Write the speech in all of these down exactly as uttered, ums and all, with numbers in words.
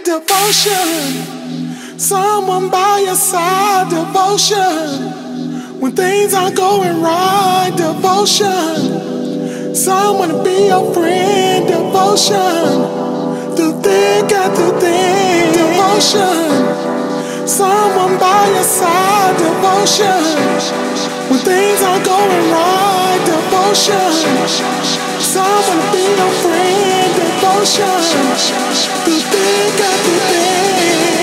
devotion. Someone by your side, devotion. When things aren't going right, devotion. Someone to be your friend, devotion. Through thick and through thin, devotion. Someone by your side, devotion. When things aren't going right, devotion. Someone to be your friend, devotion. Through thick and through thin.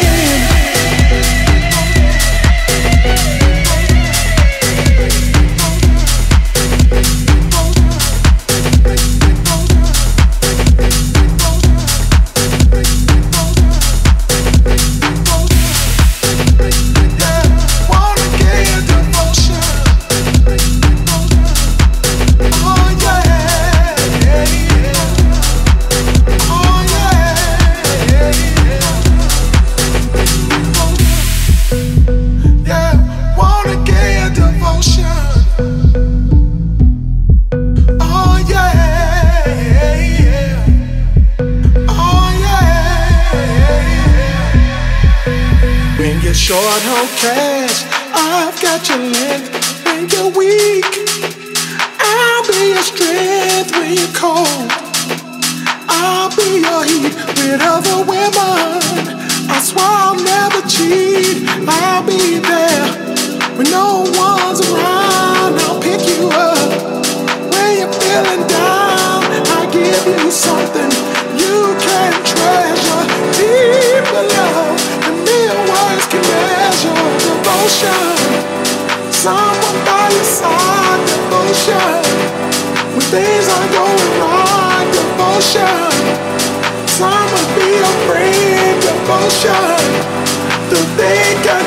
Short on cash, I've got your length when you're weak. I'll be your strength when you're cold. I'll be your heat with other women. I swear I'll never cheat. I'll be there when no one's around. I'll pick you up when you're feeling down. I'll give you something you can treasure. Deep love. Words can measure devotion. Someone by your side, devotion. When things aren't going right, devotion. Someone be your friend, devotion. The thing